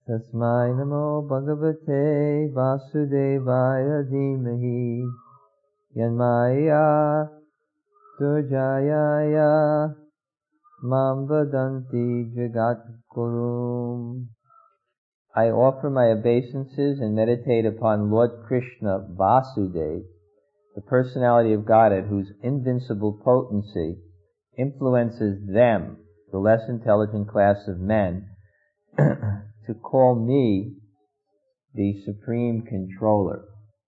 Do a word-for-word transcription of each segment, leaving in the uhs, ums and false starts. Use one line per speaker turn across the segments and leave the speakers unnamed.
Tasmai namo bhagavate vasudevaya dhimahi yanmaya durjayaya mam vadanti jagat gurum. I offer my obeisances and meditate upon Lord Krishna Vasudeva, the personality of Godhead whose invincible potency influences them, the less intelligent class of men, to call me the Supreme Controller.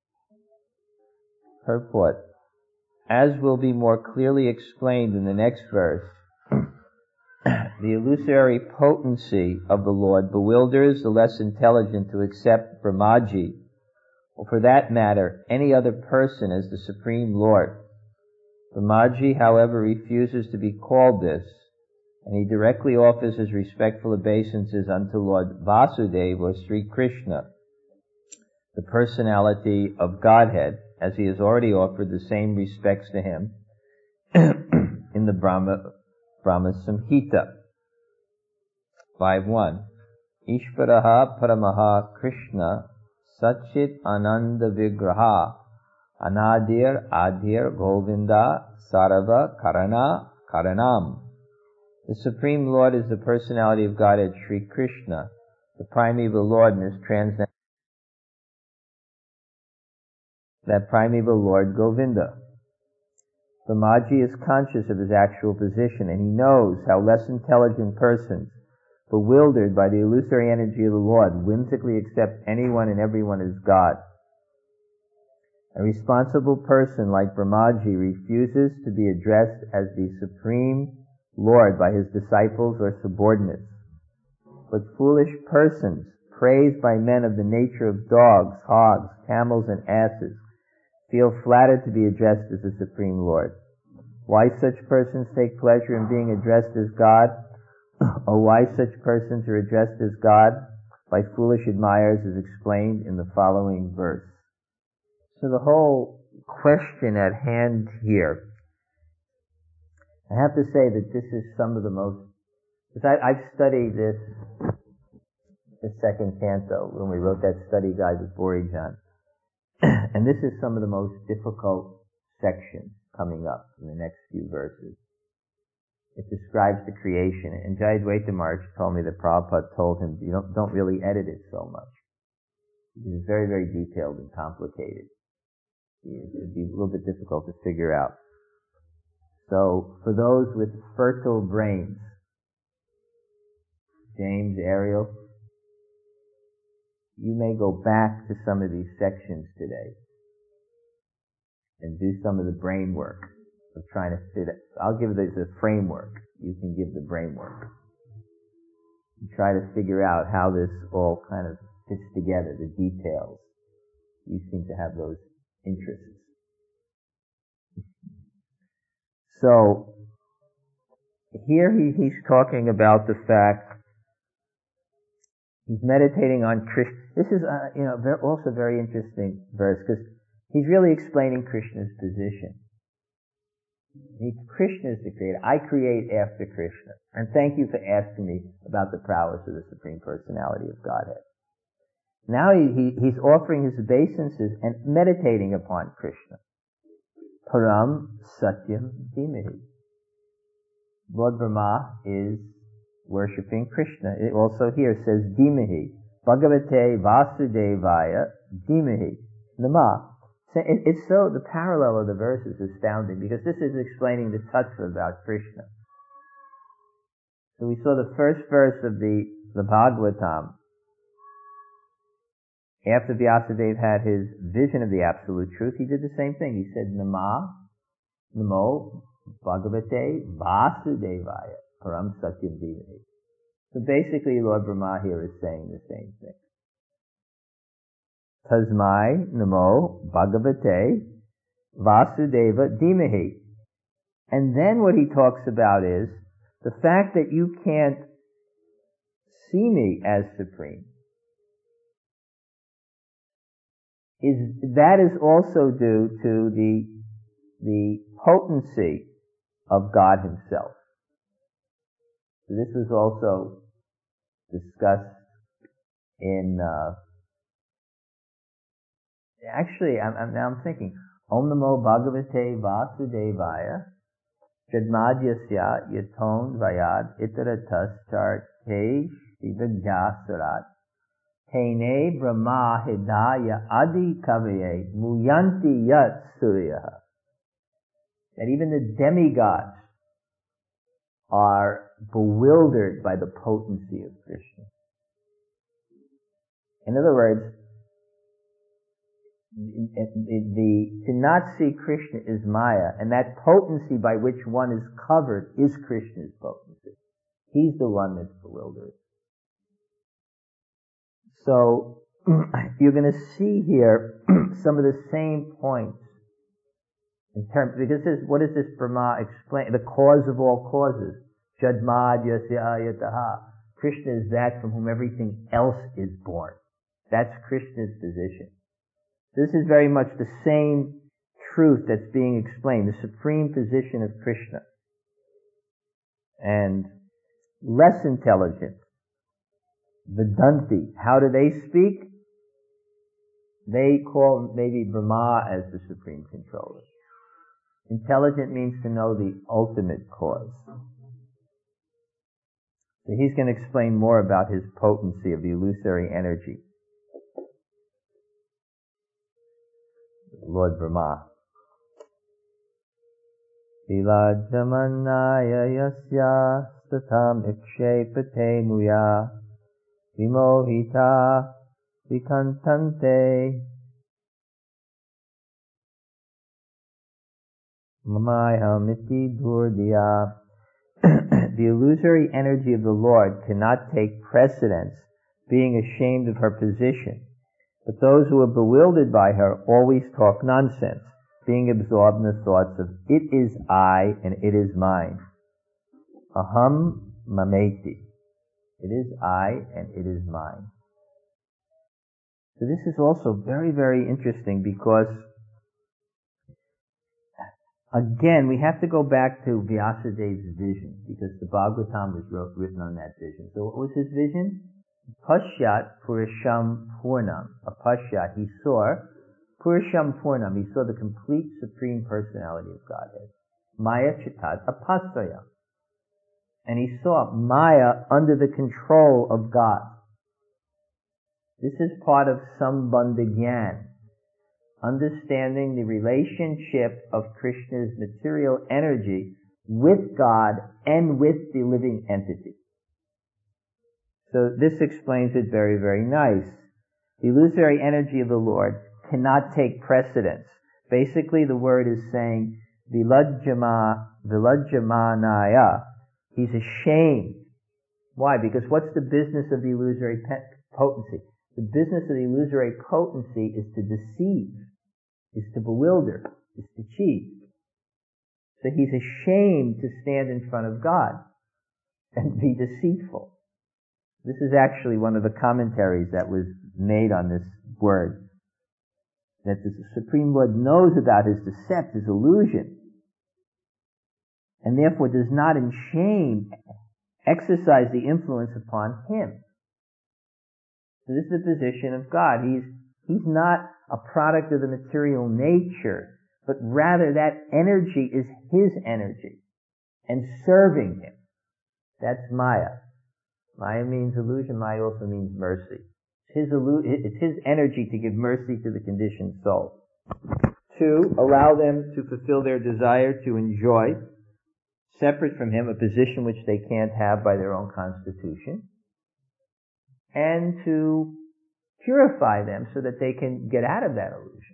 Purport. As will be more clearly explained in the next verse, the illusory potency of the Lord bewilders the less intelligent to accept Brahmaji, or for that matter, any other person as the Supreme Lord. Brahmaji, however, refuses to be called this, and he directly offers his respectful obeisances unto Lord Vasudeva, or Sri Krishna, the personality of Godhead, as he has already offered the same respects to him in the Brahma, Brahma Samhita. five one. Ishvaraha Paramaha Krishna Satchit Ananda Vigraha Anadir Adir Govinda Sarava Karana Karanam. The Supreme Lord is the personality of Godhead Sri Krishna, the primeval Lord in his transcendental, that primeval Lord Govinda. Brahmaji is conscious of his actual position, and he knows how less intelligent persons, bewildered by the illusory energy of the Lord, whimsically accept anyone and everyone as God. A responsible person like Brahmaji refuses to be addressed as the Supreme Lord by his disciples or subordinates. But foolish persons, praised by men of the nature of dogs, hogs, camels, and asses, feel flattered to be addressed as the Supreme Lord. Why such persons take pleasure in being addressed as God, or why such persons are addressed as God by foolish admirers is explained in the following verse. So the whole question at hand here, I have to say that this is some of the most, because I, I've studied this, the second canto, when we wrote that study guide with Borijan, and this is some of the most difficult sections coming up in the next few verses. It describes the creation, and Jayadvaita Maharaj told me that Prabhupada told him, you don't, don't really edit it so much. It's very, very detailed and complicated. It'd be a little bit difficult to figure out. So, for those with fertile brains, James, Ariel, you may go back to some of these sections today and do some of the brain work of trying to fit it. I'll give this a framework. You can give the brain work. And try to figure out how this all kind of fits together, the details. You seem to have those interests. So, here he, he's talking about the fact, he's meditating on Krishna. This is, uh, you know, very, also very interesting verse, because he's really explaining Krishna's position. He, Krishna is the creator. I create after Krishna. And thank you for asking me about the prowess of the Supreme Personality of Godhead. Now he, he, he's offering his obeisances and meditating upon Krishna. Param Satyam Dhimahi. Lord Brahma is worshipping Krishna. It also here says Dhimahi. Bhagavate Vasudevaya Dhimahi. Nama. It's so, the parallel of the verse is astounding, because this is explaining the tattva about Krishna. So we saw the first verse of the, the Bhagavatam. After Vyasadeva had his vision of the Absolute Truth, he did the same thing. He said, Nama, Namo, Bhagavate, Vasudevaya, Param Satyam Dhimahi. So basically, Lord Brahma here is saying the same thing. Tasmai, Namo, Bhagavate, Vasudeva, Dhimahi. And then what he talks about is the fact that you can't see me as supreme. Is, that is also due to the, the potency of God himself. So this was also discussed in, uh, actually, I'm, I'm, now I'm thinking, Om Namo Bhagavate Vasudevaya Jadmadhyasya Yaton Vayad Itaratas Charte Shivajasurat Tene Brahma Hidaya Adi Kavaye Muyanti Yat Suryaha. That even the demigods are bewildered by the potency of Krishna. In other words, the, the, to not see Krishna is Maya, and that potency by which one is covered is Krishna's potency. He's the one that's bewildered. So, you're going to see here some of the same points in terms, because this, what does this Brahma explain? The cause of all causes. Jadmadyasya ayataha. Krishna is that from whom everything else is born. That's Krishna's position. This is very much the same truth that's being explained, the supreme position of Krishna. And less intelligent, Vedanti, how do they speak? They call maybe Brahma as the supreme controller. Intelligent means to know the ultimate cause. So he's going to explain more about his potency of the illusory energy. Lord Brahma. Vilajamannaya yasya statam ikshepate muya vimohita vikantante mamayamiti durdiya. The illusory energy of the Lord cannot take precedence, being ashamed of her position. But those who are bewildered by her always talk nonsense, being absorbed in the thoughts of it is I and it is mine. Aham mameti. It is I and it is mine. So this is also very, very interesting because, again, we have to go back to Vyasadev's vision, because the Bhagavatam was wrote, written on that vision. So what was his vision? Pashyat Purisham Purnam. A Pashyat, he saw Purisham Purnam, he saw the complete Supreme Personality of Godhead. Maya Chitat Apasraya. And he saw Maya under the control of God. This is part of Sambandha Gyan, understanding the relationship of Krishna's material energy with God and with the living entity. So this explains it very, very nice. The illusory energy of the Lord cannot take precedence. Basically, the word is saying, Vilajjama, Vilajjamanaya. He's ashamed. Why? Because what's the business of the illusory potency? The business of the illusory potency is to deceive, is to bewilder, is to cheat. So he's ashamed to stand in front of God and be deceitful. This is actually one of the commentaries that was made on this word. That the Supreme Lord knows about his deception, his illusion, and therefore does not in shame exercise the influence upon him. So this is the position of God. He's, he's not a product of the material nature, but rather that energy is his energy and serving him. That's Maya. Maya means illusion. Maya also means mercy. It's his, illu- it's his energy to give mercy to the conditioned soul. Two, allow them to fulfill their desire to enjoy, separate from him, a position which they can't have by their own constitution, and to purify them so that they can get out of that illusion.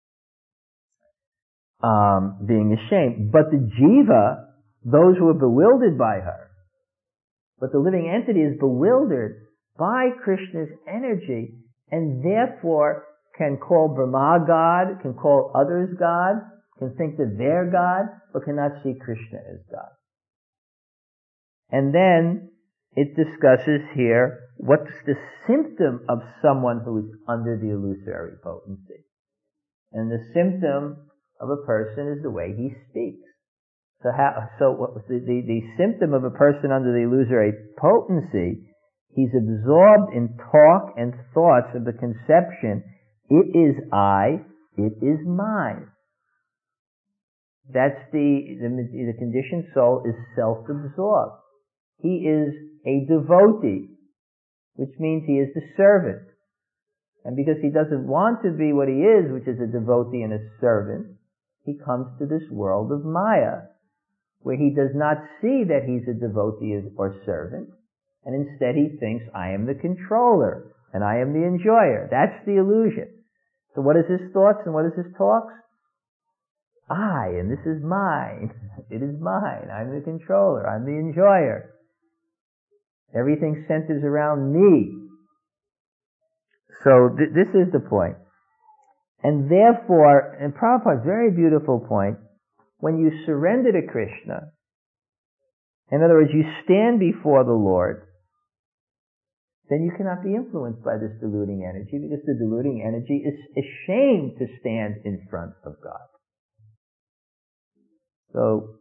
Um, being ashamed. But the jiva, those who are bewildered by her, but the living entity is bewildered by Krishna's energy and therefore can call Brahma God, can call others God, can think that they're God, but cannot see Krishna as God. And then it discusses here what's the symptom of someone who is under the illusory potency. And the symptom of a person is the way he speaks. So how, so what, the, the, the symptom of a person under the illusory potency He's absorbed in talk and thoughts of the conception, it is I, it is mine. That's the, the, the conditioned soul is self-absorbed. He is a devotee, which means he is the servant. And because he doesn't want to be what he is, which is a devotee and a servant, he comes to this world of Maya, where he does not see that he's a devotee or servant, and instead he thinks, I am the controller, and I am the enjoyer. That's the illusion. So what is his thoughts and what is his talks? I, and this is mine. It is mine. I'm the controller. I'm the enjoyer. Everything centers around me. So th- this is the point. And therefore, and Prabhupada's very beautiful point, when you surrender to Krishna, in other words, you stand before the Lord, then you cannot be influenced by this deluding energy, because the deluding energy is ashamed to stand in front of God. So,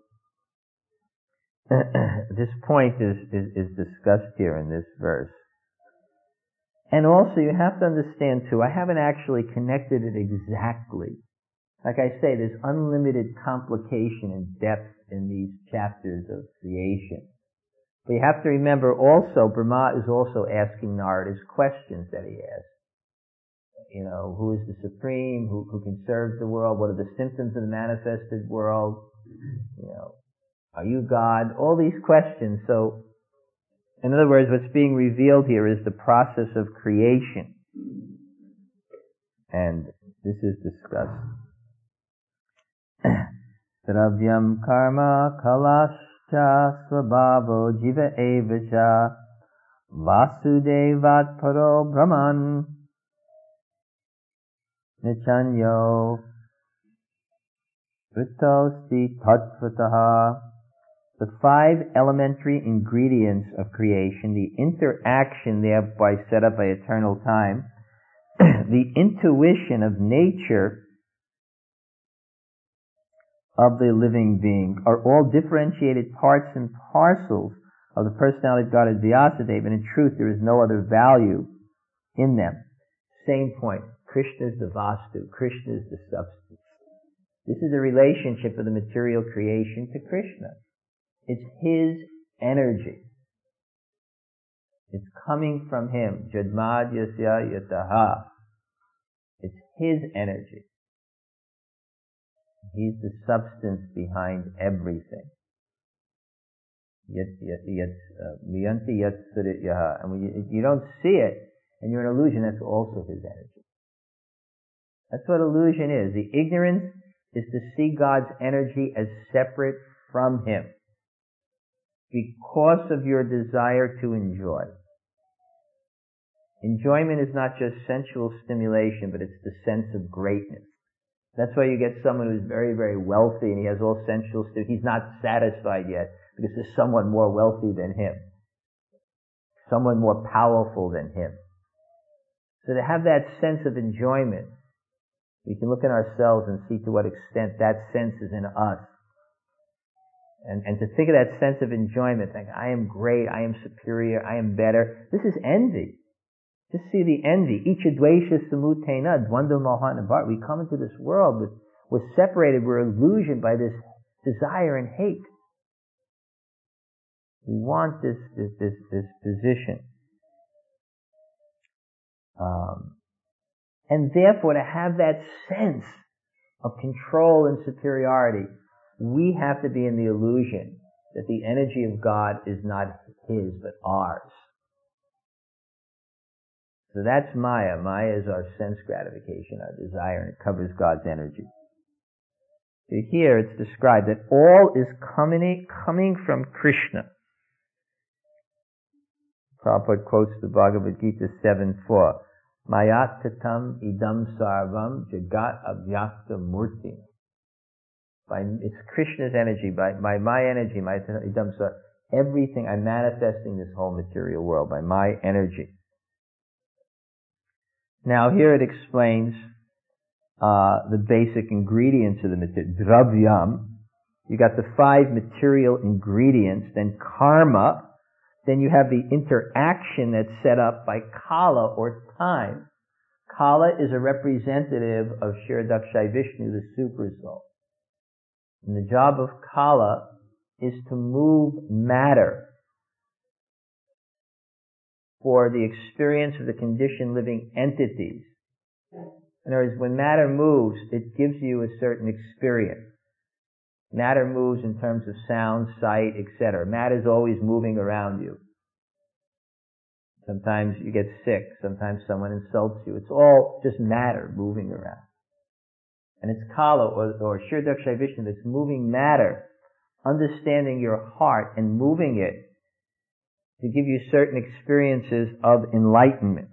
this point is, is, is discussed here in this verse. And also you have to understand too, I haven't actually connected it exactly. Like I say, there's unlimited complication and depth in these chapters of creation. But you have to remember also, Brahma is also asking Narada's questions that he asked. You know, who is the Supreme? Who, who can serve the world? What are the symptoms of the manifested world? You know, are you God? All these questions. So, in other words, what's being revealed here is the process of creation. And this is discussed. Dravyam karma kalascha svabhavo jiva evacha vasudevat paro brahman nichanyo vritosti tattvataha. The five elementary ingredients of creation, the interaction thereby set up by eternal time, the intuition of nature of the living being, are all differentiated parts and parcels of the personality of God as Vyasadeva, and in truth there is no other value in them. Same point. Krishna is the Vastu. Krishna is the substance. This is the relationship of the material creation to Krishna. It's his energy. It's coming from him. Jadmad yasya yataha. It's his energy. He's the substance behind everything. Yat yat yat miyanti yat surit yaha. And when you, you don't see it, and you're an illusion, that's also his energy. That's what illusion is. The ignorance is to see God's energy as separate from him, because of your desire to enjoy. Enjoyment is not just sensual stimulation, but it's the sense of greatness. That's why you get someone who's very, very wealthy and he has all sensual stimulation. He's not satisfied yet because there's someone more wealthy than him, someone more powerful than him. So to have that sense of enjoyment, we can look at ourselves and see to what extent that sense is in us. And, and to think of that sense of enjoyment, think, I am great, I am superior, I am better. This is envy. Just see the envy. Icha dvesha samutena dvanda mohana bhat. We come into this world, with, we're separated, we're illusioned by this desire and hate. We want this, this, this, this position. Um, and therefore to have that sense of control and superiority, we have to be in the illusion that the energy of God is not his, but ours. So that's Maya. Maya is our sense gratification, our desire, and it covers God's energy. So here it's described that all is coming, coming from Krishna. Prabhupada quotes the Bhagavad Gita seven four. Mayat tatam idam sarvam jagat avyakta murti. By, it's Krishna's energy, by, by my energy, my idam sarvam, everything, I'm manifesting this whole material world by my energy. Now here it explains uh, the basic ingredients of the material. Dravyam, you got the five material ingredients, then karma, Then you have the interaction that's set up by Kala or time. Kala is a representative of Kshirodakshai Vishnu, the super soul. And the job of Kala is to move matter for the experience of the conditioned living entities. In other words, when matter moves, it gives you a certain experience. Matter moves in terms of sound, sight, et cetera. Matter is always moving around you. Sometimes you get sick. Sometimes someone insults you. It's all just matter moving around. And it's Kala or, or Kshirodakshai Vishnu that's moving matter, understanding your heart and moving it to give you certain experiences of enlightenment.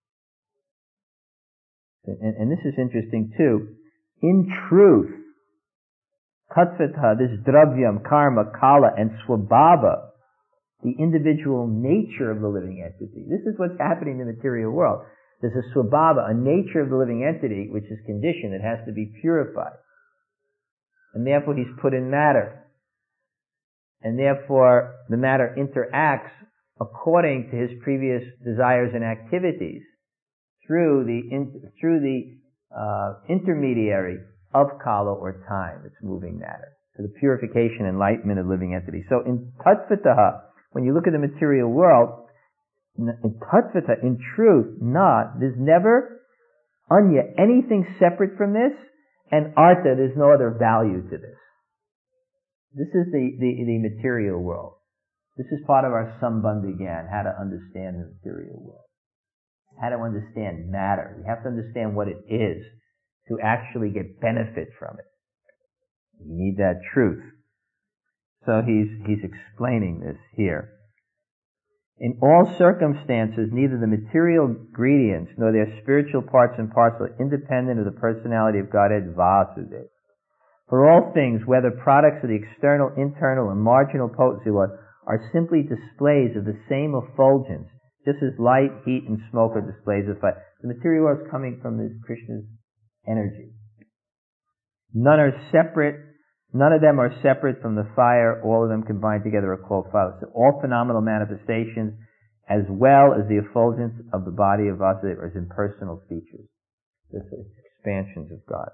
And, and this is interesting too. In truth, Tatvata, this dravyam, karma, kala, and swabhava, the individual nature of the living entity. This is what's happening in the material world. There's a swabhava, a nature of the living entity, which is conditioned. It has to be purified. And therefore he's put in matter. And therefore the matter interacts according to his previous desires and activities through the in, through the uh, intermediary of kala or time that's moving matter, to the purification, enlightenment of living entities. So in tattvataha, when you look at the material world, in tattvata, in truth, not, there's never anya, anything separate from this, and artha, there's no other value to this. This is the, the, the material world. This is part of our Sambandha Gyan, how to understand the material world. How to understand matter. We have to understand what it is to actually get benefit from it. You need that truth. So he's, he's explaining this here. In all circumstances, neither the material ingredients nor their spiritual parts and parcel are independent of the personality of Godhead Vasudeva. For all things, whether products of the external, internal, and marginal potency Lord, are simply displays of the same effulgence, just as light, heat, and smoke are displays of fire. The material world is coming from this Krishna's energy. None are separate, none of them are separate from the fire, all of them combined together are called fire. So all phenomenal manifestations, as well as the effulgence of the body of Vasudeva, are impersonal features. This is expansions of God.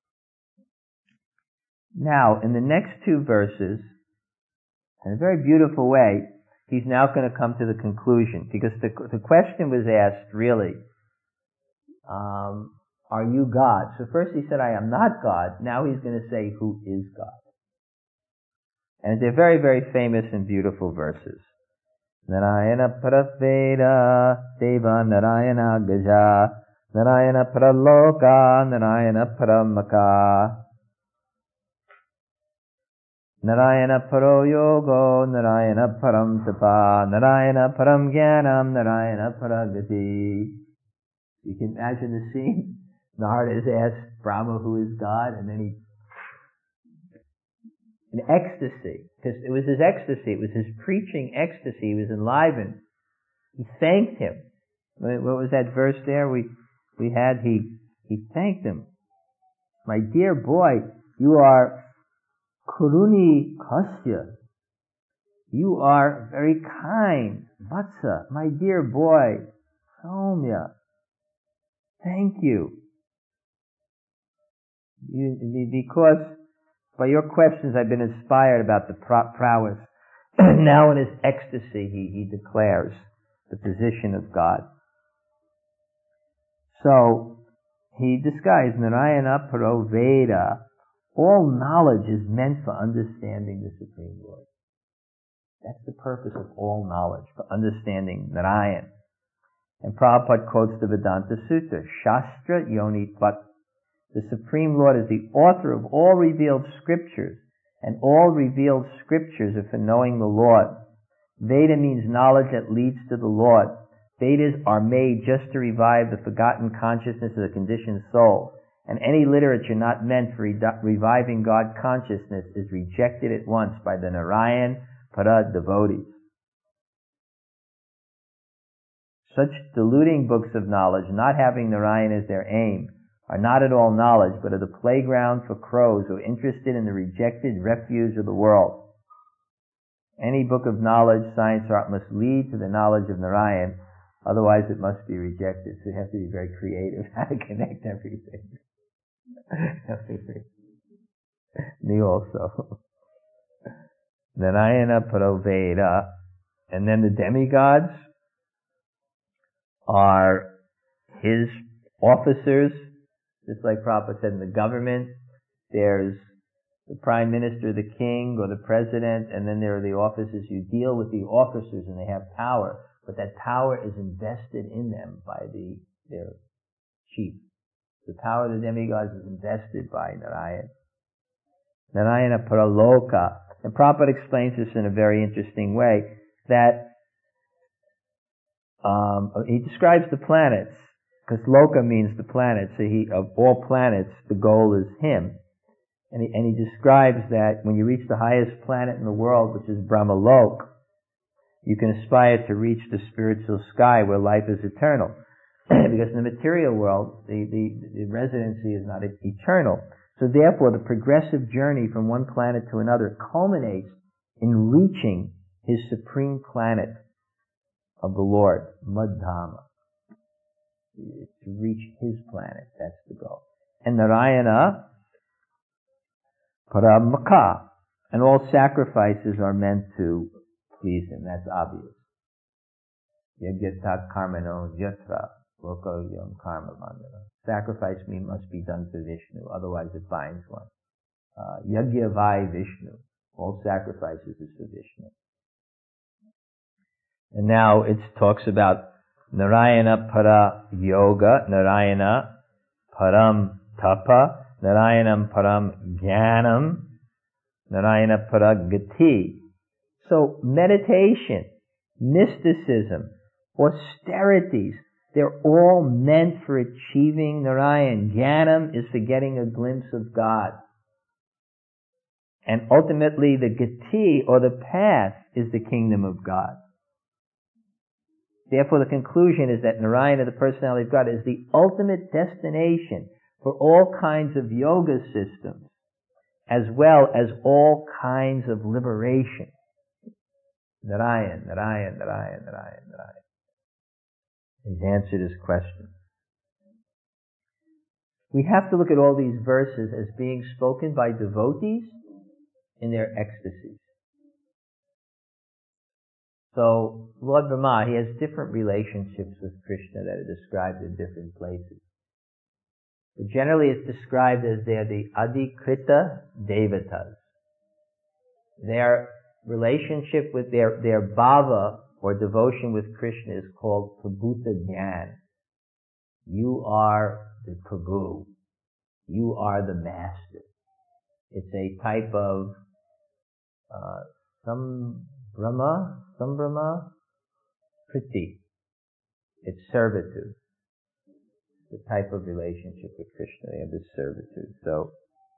Now, in the next two verses, in a very beautiful way, he's now going to come to the conclusion, because the, the question was asked, really, um, are you God? So first he said, I am not God. Now he's going to say, who is God? And they're very, very famous and beautiful verses. Narayana Parasveda Deva Narayana Gaja Narayana Paraloka Narayana Paramaka Narayana Paro Yogo Narayana Param Tapa Narayana Param Jnanam Narayana Paragati. You can imagine the scene. Narada has asked Brahma who is God, and then he, in ecstasy, because it was his ecstasy, it was his preaching ecstasy, he was enlivened. He thanked him. What was that verse there we we had? He he thanked him. My dear boy, you are Kuruni Kasya. You are very kind. Vatsa, my dear boy. Soumya. Thank you. you. Because by your questions I've been inspired about the prowess. Now in his ecstasy he, he declares the position of God. So he disguised Narayana Paro Veda. All knowledge is meant for understanding the Supreme Lord. That's the purpose of all knowledge, for understanding Narayan. And Prabhupada quotes the Vedanta Sutta, Shastra Yoni Tvat. The Supreme Lord is the author of all revealed scriptures, and all revealed scriptures are for knowing the Lord. Veda means knowledge that leads to the Lord. Vedas are made just to revive the forgotten consciousness of the conditioned soul. And any literature not meant for re- reviving God consciousness is rejected at once by the Narayan Para devotees. Such deluding books of knowledge, not having Narayan as their aim, are not at all knowledge, but are the playground for crows who are interested in the rejected refuse of the world. Any book of knowledge, science, or art must lead to the knowledge of Narayan, otherwise it must be rejected. So you have to be very creative how to connect everything. Me also. Narayana Paraveda. And then the demigods are his officers, just like Prabhupada said in the government. There's the prime minister, the king, or the president, and then there are the officers. You deal with the officers and they have power, but that power is invested in them by the their chief. The power of the demigods is invested by Narayana. Narayana Paraloka. And Prabhupada explains this in a very interesting way, that um, he describes the planets, because Loka means the planets, so he, of all planets, the goal is him. And he, and he describes that when you reach the highest planet in the world, which is Brahmalok, you can aspire to reach the spiritual sky where life is eternal. Because in the material world, the, the, the residency is not eternal. So therefore, the progressive journey from one planet to another culminates in reaching his supreme planet of the Lord, Madhama. To reach his planet, that's the goal. And Narayana Paramaka, and all sacrifices are meant to please him. That's obvious. Yagyata karmano yatra loko yam karma mandana. Sacrifice must be done to Vishnu, otherwise it binds one. Uh, Yagya vai Vishnu. All sacrifices is for Vishnu. And now it talks about Narayana para yoga, Narayana param tapa, Narayanam param jnanam, Narayana para gati. So meditation, mysticism, austerities, they're all meant for achieving Narayan. Jnanam is for getting a glimpse of God. And ultimately the gati, or the path, is the kingdom of God. Therefore the conclusion is that Narayana, the personality of God, is the ultimate destination for all kinds of yoga systems, as well as all kinds of liberation. Narayan, Narayan, Narayan, Narayan, Narayan. He's answered his question. We have to look at all these verses as being spoken by devotees in their ecstasies. So, Lord Brahma, he has different relationships with Krishna that are described in different places. But generally it's described as they're the Adhikrita Devatas. Their relationship with their, their bhava, or devotion with Krishna, is called Prabhuta Jnana. You are the Prabhu. You are the Master. It's a type of uh, some Brahma, some Brahma, Priti. It's servitude. The type of relationship with Krishna. They have this servitude. So,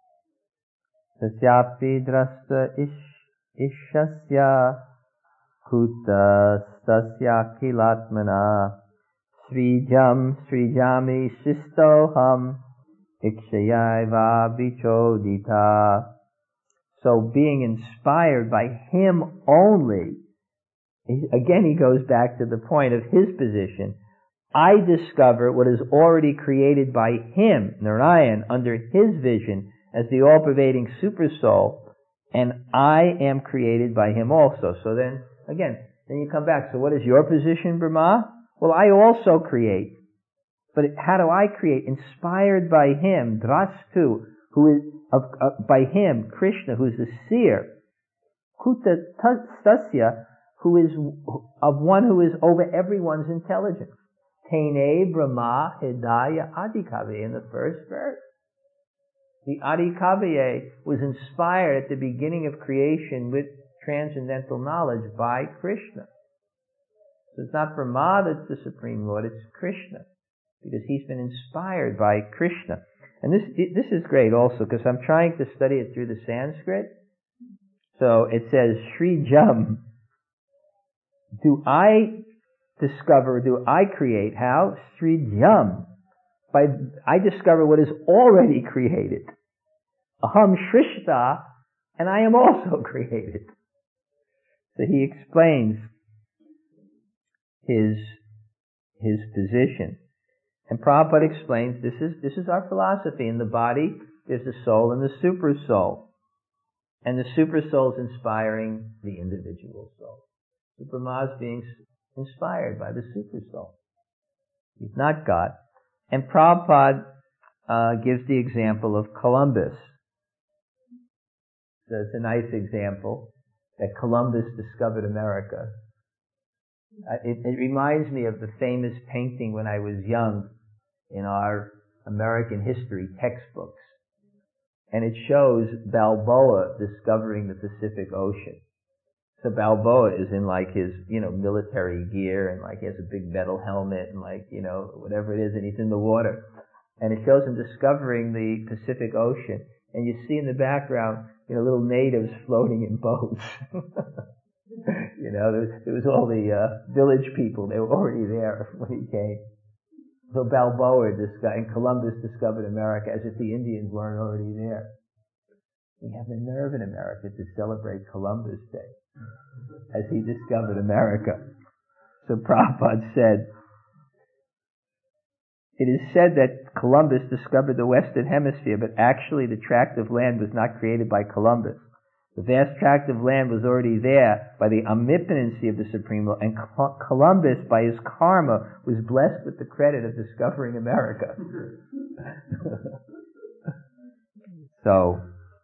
Tasyapi drasta ish, ishasya kuta stasya kilatmana srijam srijami sistoham ikshayaiva bichodita. So being inspired by him only, again he goes back to the point of his position. I discover what is already created by him, Narayan, under his vision as the all-pervading supersoul, and I am created by him also. So then, again, then you come back. So what is your position, Brahma? Well, I also create. But how do I create? Inspired by him, Drastu, who is, of, uh, by him, Krishna, who is the seer, Kuta Stasya, who is of one who is over everyone's intelligence. Tene Brahma Hidaya Adhikavya in the first verse. The Adhikavya was inspired at the beginning of creation with transcendental knowledge by Krishna. So it's not Brahma that's the Supreme Lord, it's Krishna. Because he's been inspired by Krishna. And this this is great also, because I'm trying to study it through the Sanskrit. So it says, Sri Jam. Do I discover, do I create? How? Sri Jam. By, I discover what is already created. Aham Shrishta, and I am also created. So he explains his his position. And Prabhupada explains this is this is our philosophy. In the body, there's the soul and the super soul. And the super soul is inspiring the individual soul. The Brahma is being inspired by the super soul. He's not God. And Prabhupada uh, gives the example of Columbus. So it's a nice example that Columbus discovered America. Uh, it, it reminds me of the famous painting when I was young in our American history textbooks. And it shows Balboa discovering the Pacific Ocean. So Balboa is in like his, you know, military gear and like he has a big metal helmet and like, you know, whatever it is, and he's in the water. And it shows him discovering the Pacific Ocean. And you see in the background, you know, little natives floating in boats. You know, there, there was all the uh, village people. They were already there when he came. So Balboa, this guy, and Columbus discovered America as if the Indians weren't already there. We have the nerve in America to celebrate Columbus Day as he discovered America. So Prabhupada said, it is said that Columbus discovered the Western Hemisphere, but actually the tract of land was not created by Columbus. The vast tract of land was already there by the omnipotency of the Supreme Lord, and Columbus, by his karma, was blessed with the credit of discovering America. So,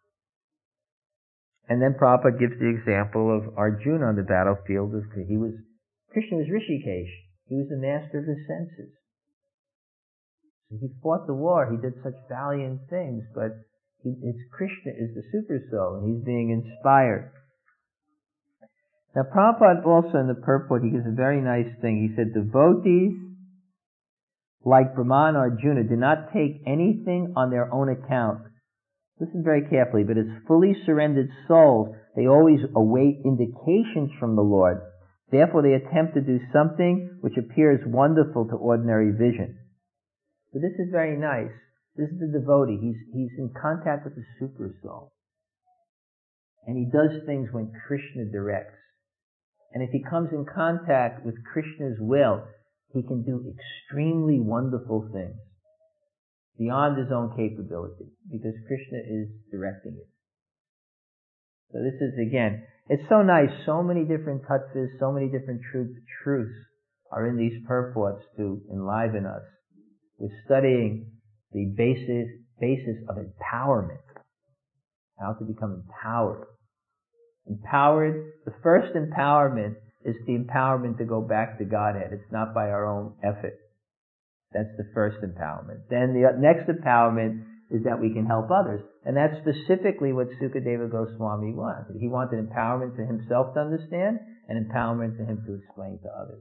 and then Prabhupada gives the example of Arjuna on the battlefield of, he was, Krishna was Rishikesh. He was the master of the senses. So he fought the war, he did such valiant things, but he, it's Krishna is the super soul, and he's being inspired. Now Prabhupada also in the purport, he gives a very nice thing. He said, devotees like Brahma and Arjuna do not take anything on their own account. Listen very carefully, but as fully surrendered souls, they always await indications from the Lord. Therefore they attempt to do something which appears wonderful to ordinary vision. So this is very nice. This is the devotee. He's, he's in contact with the super soul. And he does things when Krishna directs. And if he comes in contact with Krishna's will, he can do extremely wonderful things beyond his own capability, because Krishna is directing it. So this is, again, it's so nice. So many different tattvas, so many different truth, truths are in these purports to enliven us. We're studying the basis, basis of empowerment. How to become empowered. Empowered, the first empowerment is the empowerment to go back to Godhead. It's not by our own effort. That's the first empowerment. Then the next empowerment is that we can help others. And that's specifically what Sukadeva Goswami wanted. He wanted empowerment for himself to understand and empowerment for him to explain to others.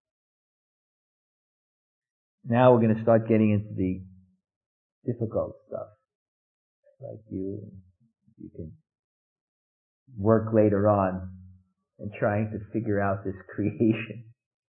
Now we're going to start getting into the difficult stuff. Like you, you can work later on in trying to figure out this creation.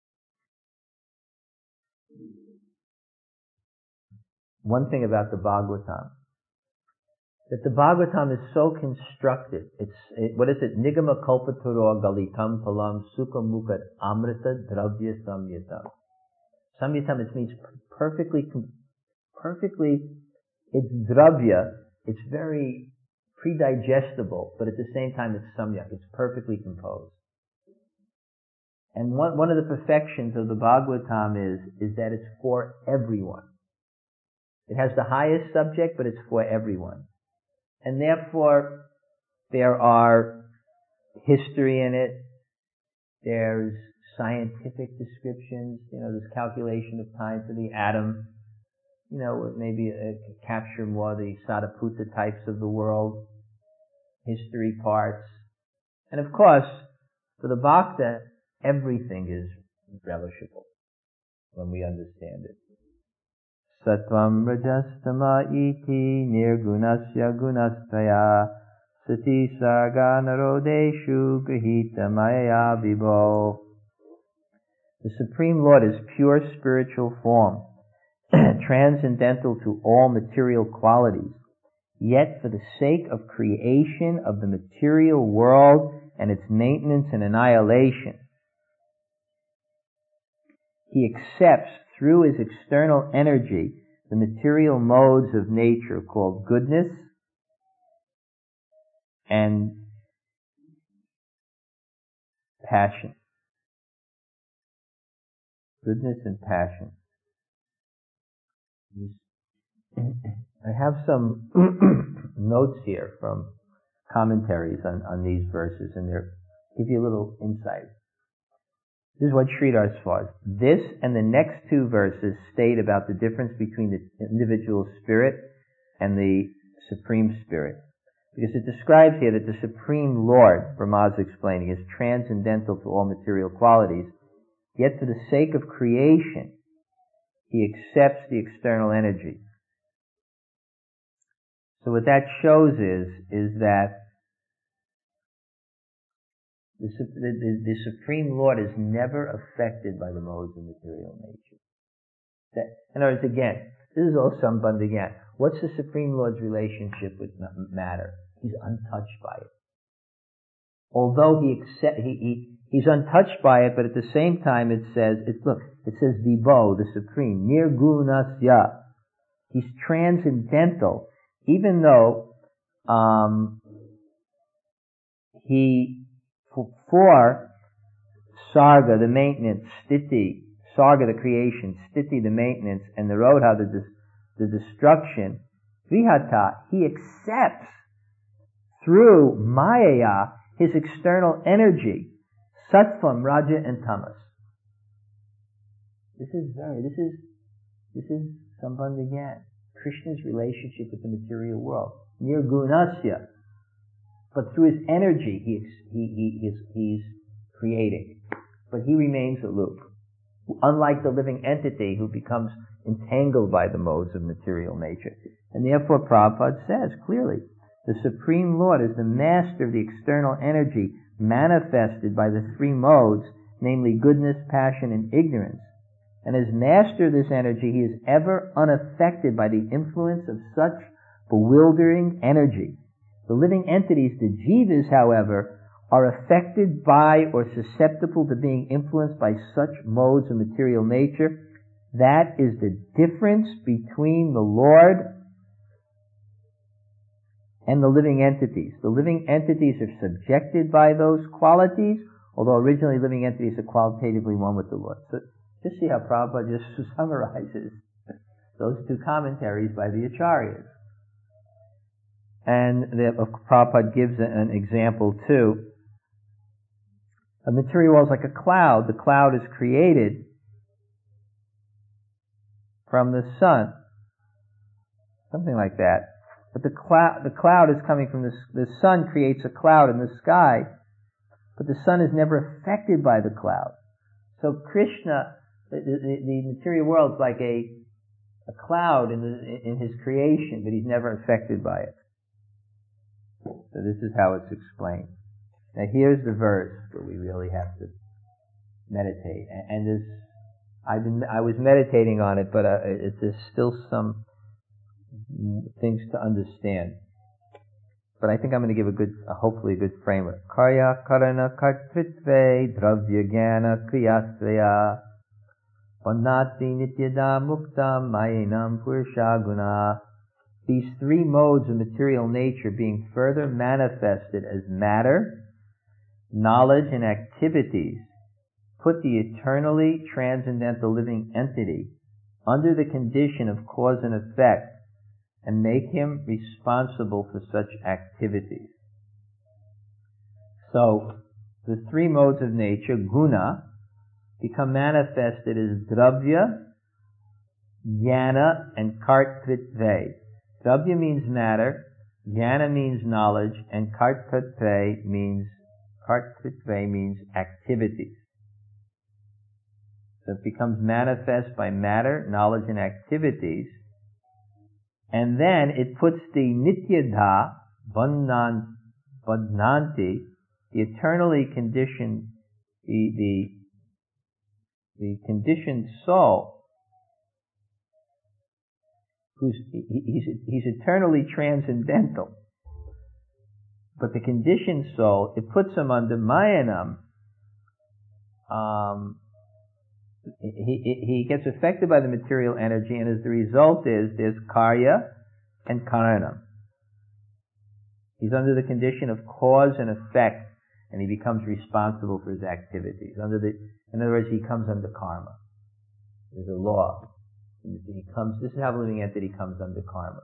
One thing about the Bhagavatam, that the Bhagavatam is so constructed. It's, it, what is it? Nigama kalpaturo galitam palam sukha mukha amrita dravya samyatam. Samyatam, it means perfectly, perfectly, it's dravya, it's very pre-digestible, but at the same time it's samyak, it's perfectly composed. And one, one of the perfections of the Bhagavatam is, is that it's for everyone. It has the highest subject, but it's for everyone. And therefore, there are history in it, there's scientific descriptions, you know, there's calculation of time for the atom, you know, maybe uh, capture more the Sadaputta types of the world, history parts. And of course, for the Bhakta, everything is relishable when we understand it. Sattvam rajastama iti nirgunasya gunastaya sati sarga narodeshu grihita maya vibho. The Supreme Lord is pure spiritual form, transcendental to all material qualities. Yet for the sake of creation of the material world and its maintenance and annihilation. He accepts through his external energy the material modes of nature called goodness and passion. Goodness and passion. I have some notes here from commentaries on, on these verses, and they'll give you a little insight. This is what Sridhar says. This and the next two verses state about the difference between the individual spirit and the Supreme Spirit. Because it describes here that the Supreme Lord, Brahma is explaining, is transcendental to all material qualities, yet for the sake of creation, he accepts the external energy. So what that shows is, is that the, the, the Supreme Lord is never affected by the modes of material nature. That, in other words, again, this is all Sambandha again. What's the Supreme Lord's relationship with matter? He's untouched by it. Although he accept, he, he he's untouched by it, but at the same time it says, it, look, it says Vibho, the Supreme, Nirgunasya. He's transcendental, even though um, he, for, for Sarga, the maintenance, Sthiti, Sarga, the creation, Sthiti, the maintenance, and the Rodha, the, the destruction, Vihata, he accepts through Maya his external energy, Sattvam, Raja, and Tamas. This is very, this is, this is Sambandha again. Krishna's relationship with the material world. Nirgunasya. But through his energy, he, he, he is, he's creating. But he remains aloof. Unlike the living entity who becomes entangled by the modes of material nature. And therefore Prabhupada says clearly, the Supreme Lord is the master of the external energy manifested by the three modes, namely goodness, passion, and ignorance. And as master of this energy, he is ever unaffected by the influence of such bewildering energy. The living entities, the jivas, however, are affected by or susceptible to being influenced by such modes of material nature. That is the difference between the Lord and the living entities. The living entities are subjected by those qualities, although originally living entities are qualitatively one with the Lord. So just see how Prabhupada just summarizes those two commentaries by the Acharyas. And the, Prabhupada gives an example too. A material world is like a cloud. The cloud is created from the sun. Something like that. But the cloud, the cloud is coming from the, the sun creates a cloud in the sky, but the sun is never affected by the cloud. So Krishna, the, the, the material world is like a, a cloud in, the, in his creation, but he's never affected by it. So this is how it's explained. Now here's the verse where we really have to meditate. And this, I've been, I was meditating on it, but uh, it, there's still some things to understand. But I think I'm going to give a good, uh, hopefully a good framework. Karya karana kartritve dravya jnana kriyasvaya vanati nityada mukta mayinam purushaguna. These three modes of material nature being further manifested as matter, knowledge, and activities put the eternally transcendental living entity under the condition of cause and effect and make him responsible for such activities. So, the three modes of nature, guna, become manifested as dravya, jnana, and kartritve. Dravya means matter, jnana means knowledge, and kartritve means, kartritve means activities. So it becomes manifest by matter, knowledge, and activities. And then it puts the nityadha, bandhanti, the eternally conditioned, the, the, the conditioned soul, who's, he, he's, he's eternally transcendental. But the conditioned soul, it puts him under Mayanam. Um, he, he, he gets affected by the material energy, and as the result is, there's Karya and Karanam. He's under the condition of cause and effect, and he becomes responsible for his activities. Under the, in other words, he comes under karma. There's a law. He comes, this is how the living entity comes under karma.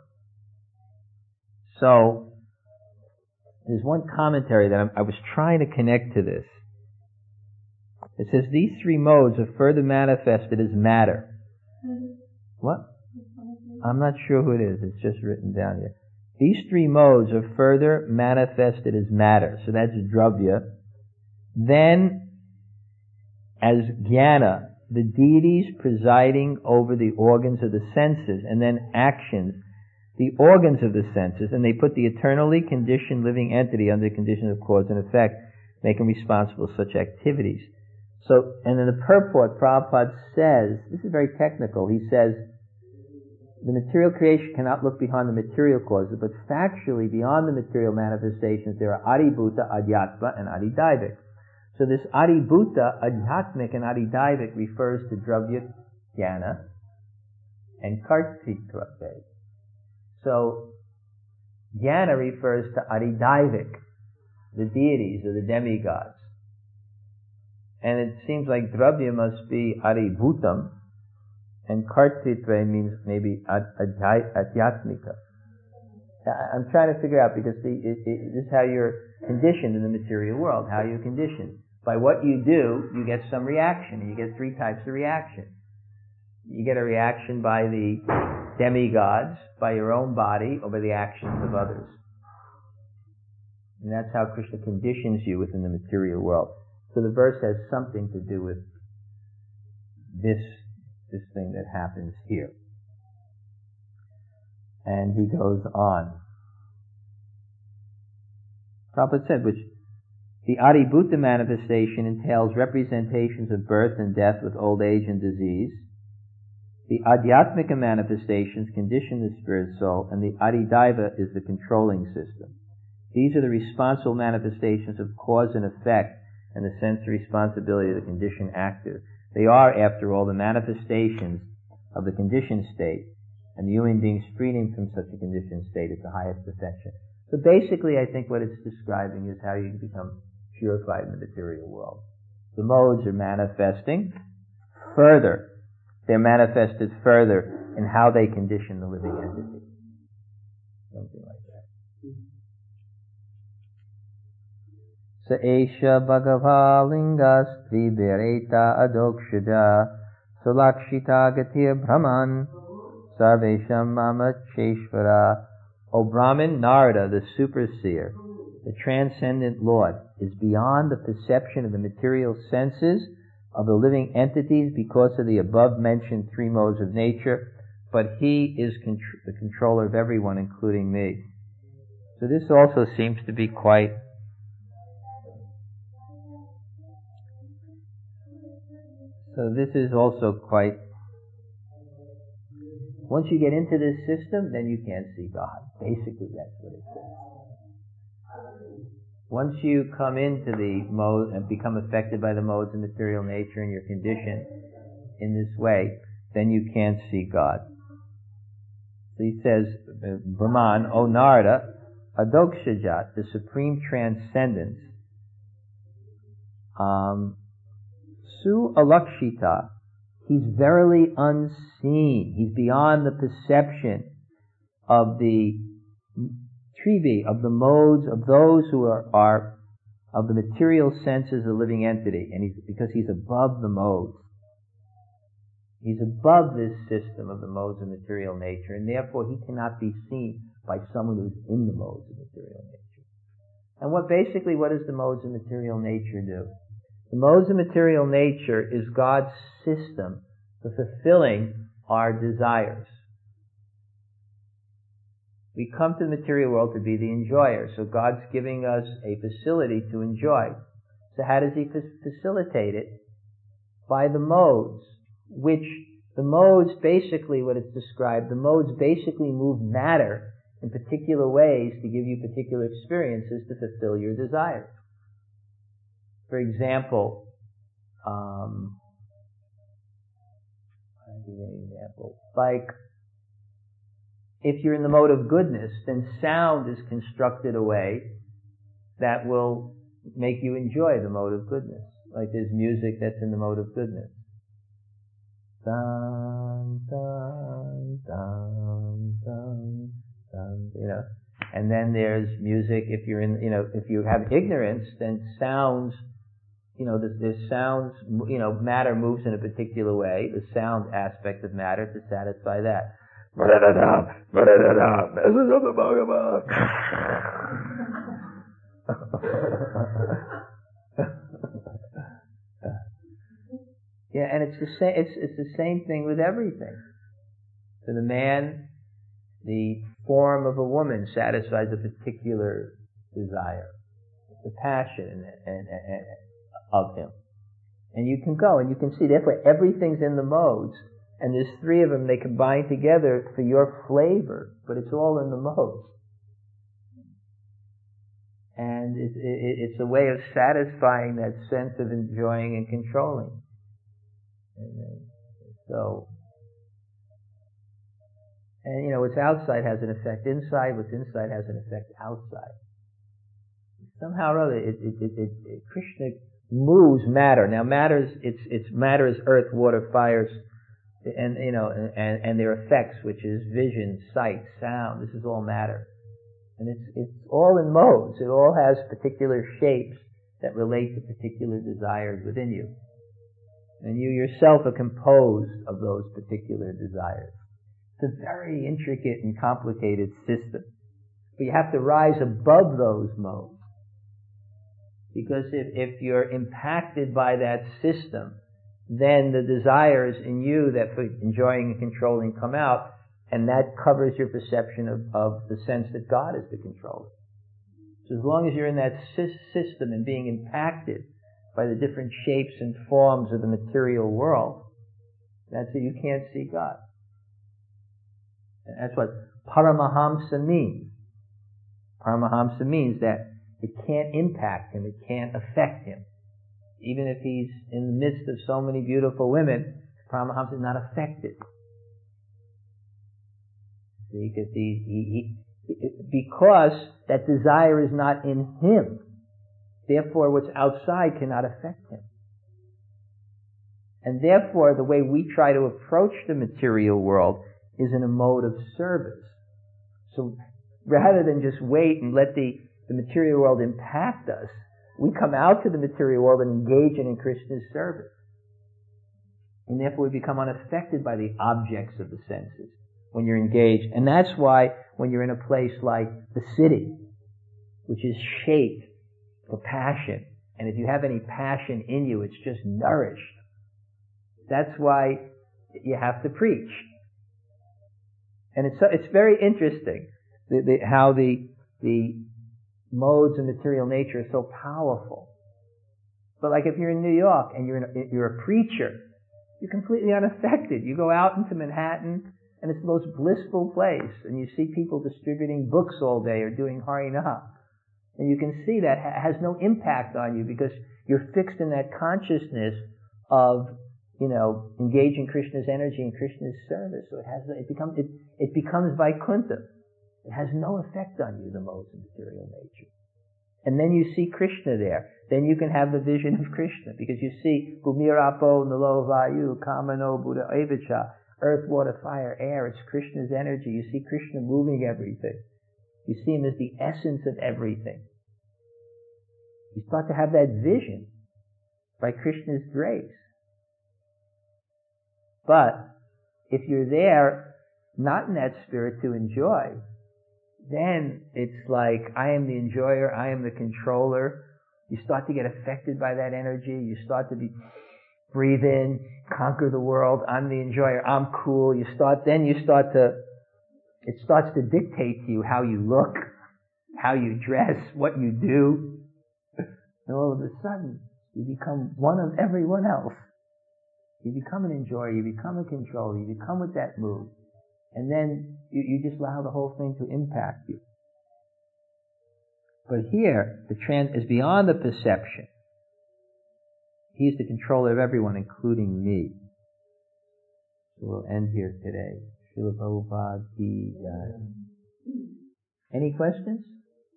So, there's one commentary that I'm, I was trying to connect to this. It says, these three modes are further manifested as matter. What? I'm not sure who it is. It's just written down here. These three modes are further manifested as matter. So that's Dravya. Then, as Jnana, the deities presiding over the organs of the senses, and then actions, the organs of the senses, and they put the eternally conditioned living entity under the condition of cause and effect, make him responsible for such activities. So, and in the purport, Prabhupada says, this is very technical, he says, the material creation cannot look behind the material causes, but factually, beyond the material manifestations, there are Adibhuta, Adhyatma, and Adidivik. So this Adibhuta, Adhyatmic, and Adidivik refers to Dravya, Jnana, and Kartritva. So, Jnana refers to Adidivik, the deities or the demigods. And it seems like Dravya must be Adibhutam, and Kartritva means maybe Adhyatmika. I'm trying to figure out, because the, it, it, this is how you're conditioned in the material world, how you're conditioned. By what you do, you get some reaction, and you get three types of reaction. You get a reaction by the demigods, by your own body, or by the actions of others. And that's how Krishna conditions you within the material world. So the verse has something to do with this, this thing that happens here. And he goes on. Prabhupada said, which the Adibhuta manifestation entails representations of birth and death with old age and disease. The Adhyatmika manifestations condition the spirit soul, and the Adidaiva is the controlling system. These are the responsible manifestations of cause and effect, and the sense of responsibility of the conditioned active. They are, after all, the manifestations of the conditioned state, and the human being's freedom from such a conditioned state is the highest perfection. So basically, I think what it's describing is how you can become purified in the material world. The modes are manifesting further. They're manifested further in how they condition the living entity. Something like that. Sa esha bhagava lingas tvibereta adokshaja salakshita gatir brahman sarvesham mamacheshvara. O Brahman, Narada, the superseer, the transcendent Lord, is beyond the perception of the material senses of the living entities because of the above-mentioned three modes of nature, but he is contr- the controller of everyone, including me. So this also seems to be quite So this is also quite... Once you get into this system, then you can't see God. Basically, that's what it says. Once you come into the mode and become affected by the modes of material nature and your condition in this way, then you can't see God. So he says, Brahman, O Narada, Adokshajat, the supreme transcendence, um, Su Alakshita, he's verily unseen. He's beyond the perception of the trivi, of the modes, of those who are, are of the material senses of the living entity, and he's, because he's above the modes. He's above this system of the modes of material nature, and therefore he cannot be seen by someone who's in the modes of material nature. And what basically, what does the modes of material nature do? The modes of material nature is God's system for fulfilling our desires. We come to the material world to be the enjoyer, so God's giving us a facility to enjoy. So how does he facilitate it? By the modes, which the modes basically, what it's described, the modes basically move matter in particular ways to give you particular experiences to fulfill your desires. For example, um, I'll give you an example. Like, if you're in the mode of goodness, then sound is constructed a way that will make you enjoy the mode of goodness. Like there's music that's in the mode of goodness. Dun, dun, dun, dun, dun, you know. And then there's music, if you're in, you know, if you have ignorance, then sounds, you know, there's, there's sounds, you know, matter moves in a particular way, the sound aspect of matter to satisfy that. Yeah, and it's the same. It's it's the same thing with everything. For the man, the form of a woman satisfies a particular desire, the passion and, and, and, of him, and you can go and you can see. Therefore, everything's in the modes, and there's three of them. They combine together for your flavor, but it's all in the modes. And it, it, it's a way of satisfying that sense of enjoying and controlling. And so, and you know, what's outside has an effect inside, what's inside has an effect outside. Somehow or other, it, it, it, it, it, Krishna moves matter. Now matter is, it's, it's matter is earth, water, fires, and, you know, and, and their effects, which is vision, sight, sound, this is all matter. And it's, it's all in modes. It all has particular shapes that relate to particular desires within you. And you yourself are composed of those particular desires. It's a very intricate and complicated system. But you have to rise above those modes. Because if, if you're impacted by that system, then the desires in you that for enjoying and controlling come out, and that covers your perception of, of the sense that God is the controller. So as long as you're in that sy- system and being impacted by the different shapes and forms of the material world, that's it, you can't see God. And that's what Paramahamsa means. Paramahamsa means that it can't impact him, it can't affect him. Even if he's in the midst of so many beautiful women, Paramahamsa is not affected. See, because he, he, he, because that desire is not in him. Therefore, what's outside cannot affect him. And therefore, the way we try to approach the material world is in a mode of service. So, rather than just wait and let the, the material world impact us, we come out to the material world and engage in, in Krishna's service. And therefore, we become unaffected by the objects of the senses when you're engaged. And that's why when you're in a place like the city, which is shaped for passion, and if you have any passion in you, it's just nourished. That's why you have to preach. And it's it's very interesting the, the, how the the modes of material nature are so powerful. But like if you're in New York and you're in a, you're a preacher, you're completely unaffected. You go out into Manhattan, and it's the most blissful place, and you see people distributing books all day or doing Harinam. And you can see that ha- has no impact on you because you're fixed in that consciousness of, you know, engaging Krishna's energy and Krishna's service. So it has, it becomes, it, it becomes Vaikuntha. It has no effect on you, the modes of material nature. And then you see Krishna there. Then you can have the vision of Krishna because you see Bhumirapo Nalo Vayu Kamano Buddha Evacha, earth, water, fire, air. It's Krishna's energy. You see Krishna moving everything. You see him as the essence of everything. You start to have that vision by Krishna's grace. But if you're there, not in that spirit to enjoy, then it's like, I am the enjoyer, I am the controller. You start to get affected by that energy. You start to be, breathe in, conquer the world, I'm the enjoyer, I'm cool. You start, then you start to, it starts to dictate to you how you look, how you dress, what you do. And all of a sudden, you become one of everyone else. You become an enjoyer, you become a controller, you become with that mood. And then you, you just allow the whole thing to impact you. But here, the trans is beyond the perception. He's the controller of everyone, including me. So we'll end here today. Srila Prabhupada ki jai. Any questions?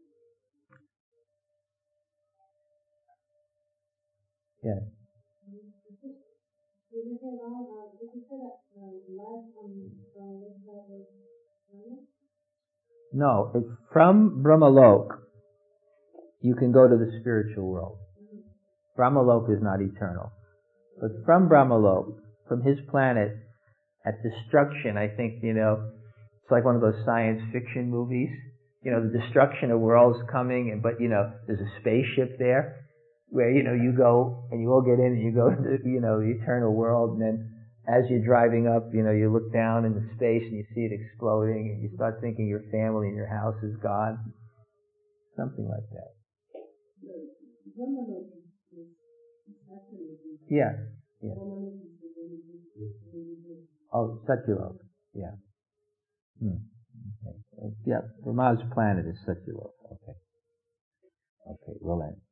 Yes. No, it's from Brahmalok. You can go to the spiritual world. Brahmalok is not eternal. But from Brahmalok, from his planet, at destruction, I think, you know, it's like one of those science fiction movies. You know, the destruction of worlds coming, and but, you know, there's a spaceship there where, you know, you go and you all get in and you go to, you know, the eternal world, and then as you're driving up, you know, you look down into space and you see it exploding, and you start thinking your family and your house is gone. Something like that. Yeah. Yeah. Oh, Satyalok. Yeah. Hmm. Okay. Yeah. Brahma's planet is Satyalok. Okay. Okay. We'll end.